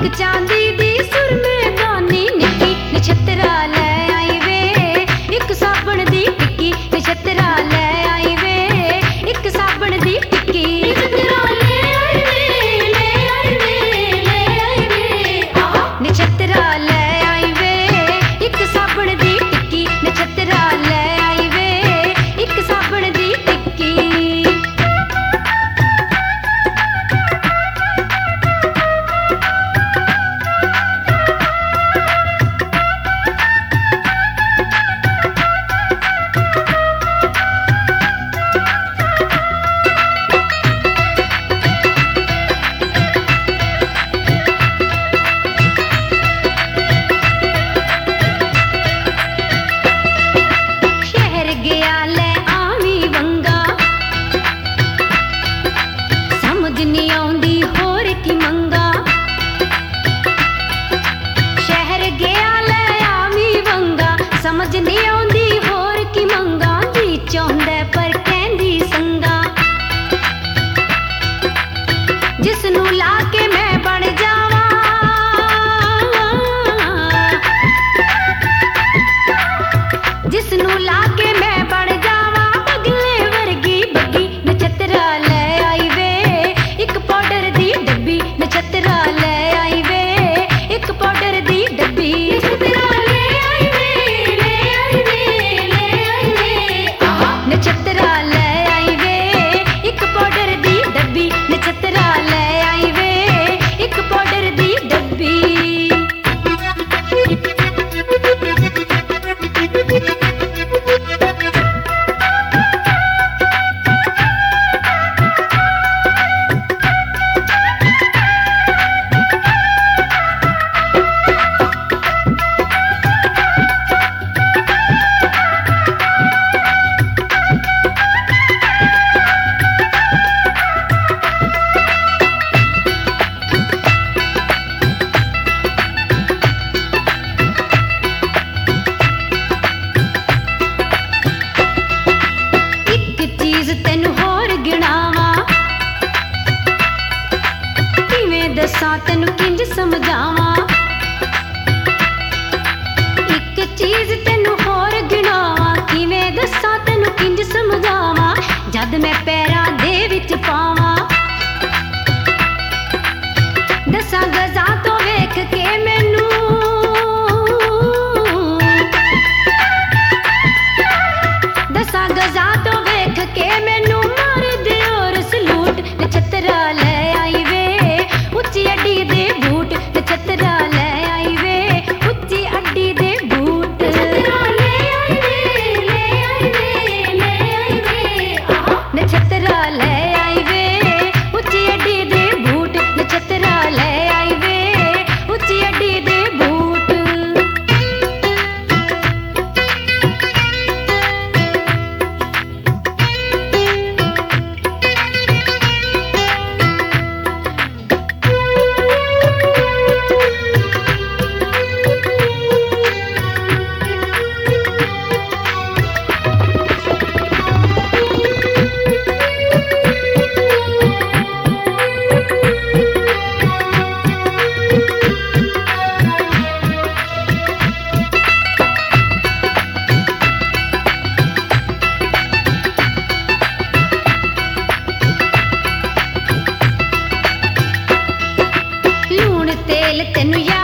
चांदी दी सुरमेदानी निक्की नछत्तरा ले आई वे, एक साबण दी टिक्की नछत्तरा ले आई वे, एक साबण दी टिक्की नछत्तरा ले आई वे, ले आई वे, ले आई वे, नछत्तरा ले आई वे, एक साबण दी टिक्की नछत्तरा ले आई वे, एक साबण दी टिक्की। समझ नहीं आउंदी होर की मंगा, जी चाहुंदा पर कहंदी संगा, जिसनू ला के मैं बन जावां, जिसनू ला के मैं बन जावां, बगले वर्गी बग्गी नछत्तरा ले आई वे, एक पाउडर दी डब्बी नछत्तरा ले आई वे, एक पाउडर दी डब्बी नछत्तरा ले आई वे, एक पाउडर दी डब्बी नछत्तरा ले आई वे, एक पाउडर दी डब्बी। दसां तैनू किंज समझावां, एक चीज तैनू होर गिणावां, किवें दसां तैनू किंज समझावां, जद मैं पैरां दे विच पावां, दसां गजां तो वेख के मैनू, दसां गजां तो वेख के मैनू मार दे और सलूट नछत्तरा ले आई वे, उच्ची अड्डी दे बूट नछत्तरा ले आई वे, उच्ची अड्डी दे बूट नछत्तरा ले आई वे, ले आई वे, ले आई वे, नछत्तरा ले आई वे, उच्ची अड्डी दे बूट नछत्तरा ले आई वे, उच्ची अड्डी दे बूट। तेल तेनू